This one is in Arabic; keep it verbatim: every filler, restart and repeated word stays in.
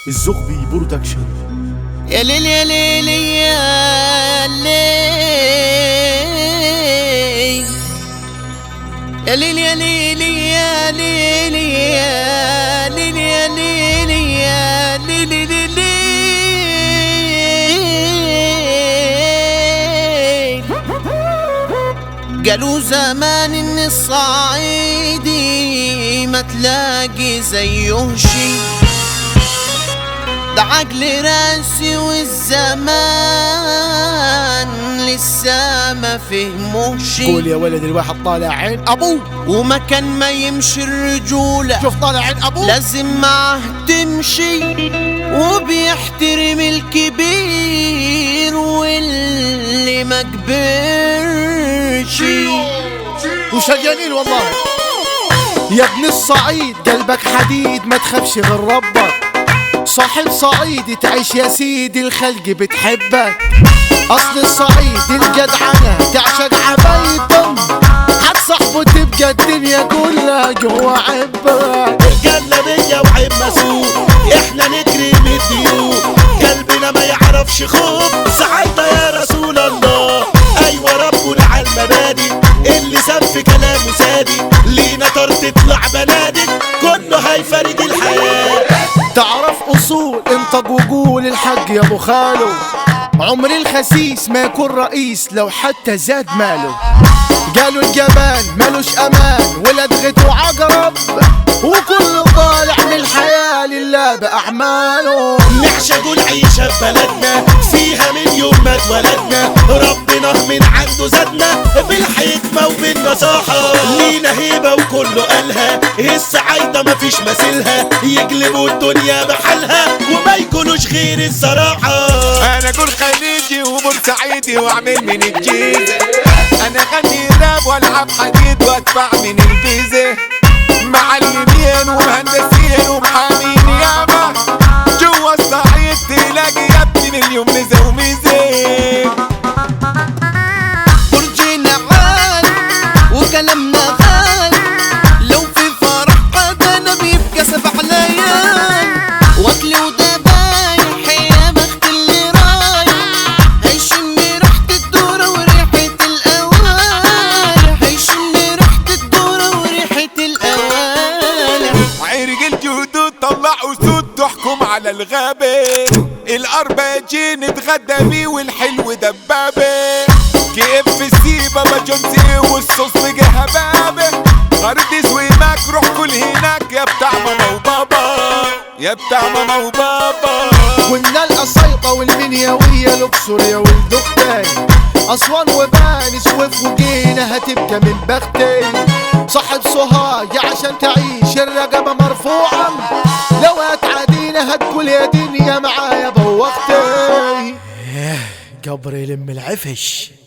الزغبي برودكشن. يا ليل يا ليل يا ليل يا ليل يا ليل يا ليل يا ليل يا ليل يا ليل ليل. قالوا زمان ان الصعيدي ما تلاقي زيه شي، ده عقل راسي والزمان لسه ما فهموش. قول يا ولد الواحد طالع عين ابوه، ومكان ما يمشي الرجولة شوف طالع عين ابوه لازم معه تمشي، وبيحترم الكبير واللي ما كبرش. وشجانين والله يا ابن الصعيد، قلبك حديد ما تخافش غير ربك. صاحب صعيدي تعيش يا سيدي، الخلق بتحبك. اصل الصعيد الجدعنة تعشق عبايتهم، حد صاحبه تبقى الدنيا كلها جوا عبك. الجنة بيا وعيب مسوق، احنا نكرم الضيوف، قلبنا ما يعرفش خوف. ساعتها يا رسول الله، ايوه ربنا على المبادئ، اللي ساب في كلامه صادق، لينا طار تطلع بنادق، كله هيفرد الحياة. تعرف اصول انطق وقول الحق يا ابو خالو، عمر الخسيس ما يكون رئيس لو حتى زاد ماله. قالوا الجبان مالوش امان ولدغته عقرب، وكل طالع من الحياة لله بأعماله. نعشق العيشة ببلدنا، فيها من يوم ما اتولدنا، ربنا من عنده زادنا بالحكمة وبالنصاحة. لينا هيبة وكله قالها، السعايدة مفيش مثيلها، يقلبوا الدنيا بحالها وما يكونوش غير الصراحة. انا اقول خليجي وبورسعيدي واعمل من الجيزة، انا غني راب والعب حديد وادفع من الفيزا. معلمين ومهندسين ومحامين ياما، جوا الصعيد تلاقي يا ابني مليون ميزة وميزة. برجينا عال وكلامنا غال، لو في فرح حدنا بيبقى سبع ليال. واكل وذبايح يا بخت اللي رايح، هيشم ريحة الدورة وريحة الأوالح، هيشم ريحة الدورة وريحة الأوالح. عرق الجدود طلع اسود تحكم على الغابة، الأرباجي نتغدى بيه والحلو دبابة. كيف في السيبة بجونسي والصوص بقى هبابة، غردس وماك روح كل هناك يا بتاع ماما وبابا، يا بتاع ماما وبابا. كنا القصيطة والمنيوية الأقصر يا ولد أختي، أسوان وبانس وفوقينا هتبقى من بختي. صاحب سوهاج عشان تعيش الرقبة مرفوعة، لو هتعادينا هتقول يا دنيا معايا بوختي. قبر يلم العفش.